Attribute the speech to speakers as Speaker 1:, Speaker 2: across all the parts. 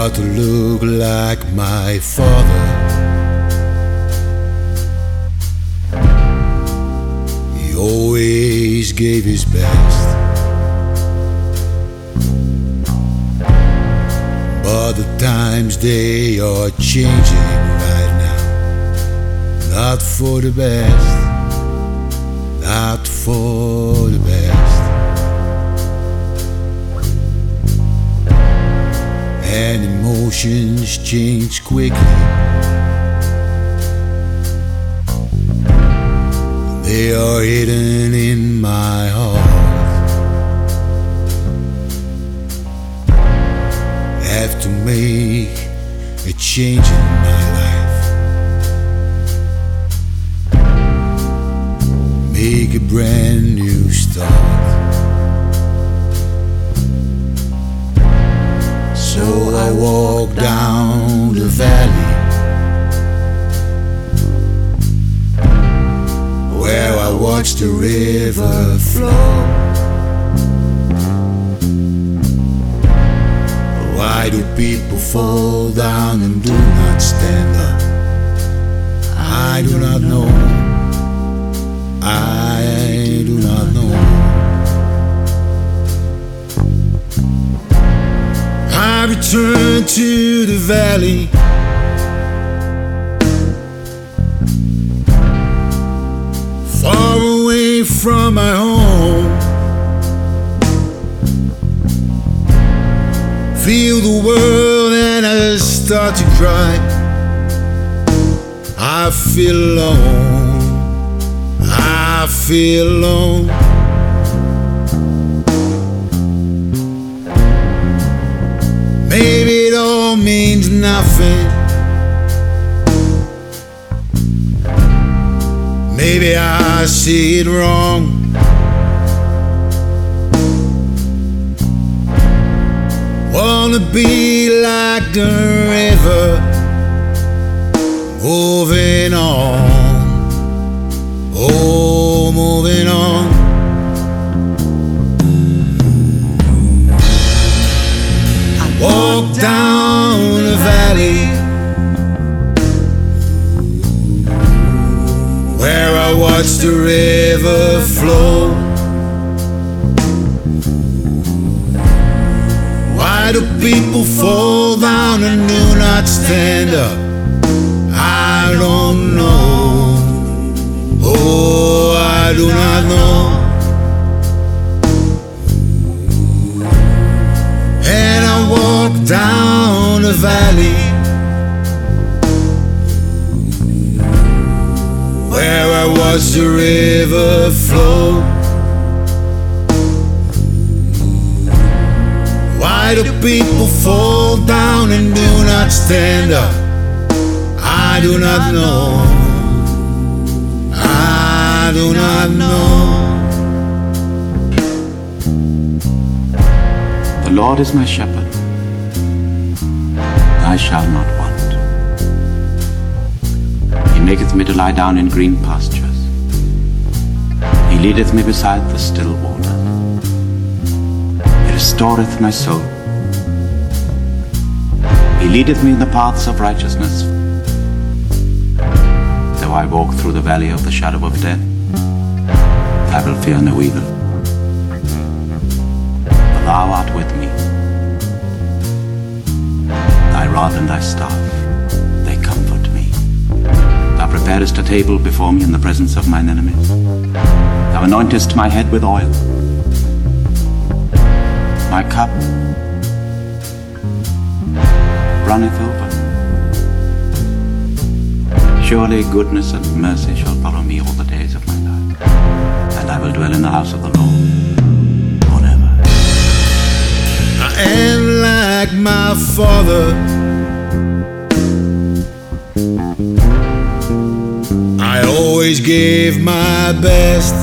Speaker 1: but to look like my father. He always gave his best, but the times they are changing right now. Not for the best, not for the best. And emotions change quickly. They are hidden in my heart. Have to make a change in my life. Make a brand new start. So I walk down the valley where I watch the river flow. Why do people fall down and do not stand up? I do not know. I do not know. I return to the valley, far away from my home. Feel the world and I start to cry. I feel alone, I feel alone. Maybe it all means nothing. Maybe I see it wrong. Wanna be like the river, moving on, oh, moving on. Walk down the valley where I watch the river flow. Why do people fall down and do not stand up? I don't know. Oh, I do not know. And I walk down the valley where I watch the river flow. Why do people fall down and do not stand up? I do not know. I do not know.
Speaker 2: The Lord is my shepherd, I shall not want. He maketh me to lie down in green pastures. He leadeth me beside the still waters. He restoreth my soul. He leadeth me in the paths of righteousness. Though I walk through the valley of the shadow of death, I will fear no evil. For thou art with me. Thy rod and thy staff, they comfort me. Thou preparest a table before me in the presence of mine enemies. Thou anointest my head with oil. My cup runneth over. Surely goodness and mercy shall follow me all the days of my life, and I will dwell in the house of the Lord forever.
Speaker 1: I am like my father. I always gave my best,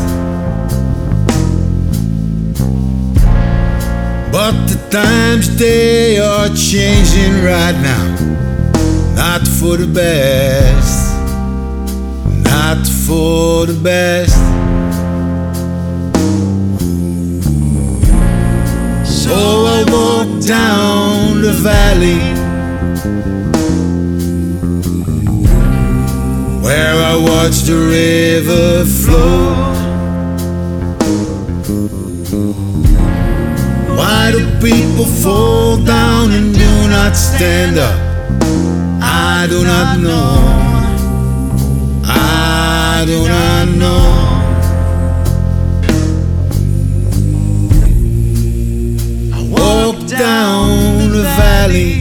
Speaker 1: but the times they are changing right now. Not for the best, not for the best. So I walk down the valley where I watch the river flow. Why do people fall down and do not stand up? I do not know. I do not know. I walk down the valley,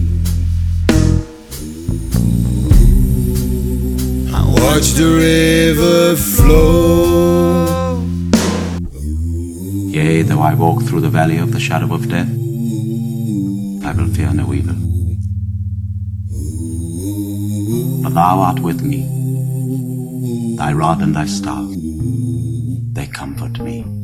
Speaker 1: I watch the river flow.
Speaker 2: Yea, though I walk through the valley of the shadow of death, I will fear no evil. For thou art with me, thy rod and thy staff, they comfort me.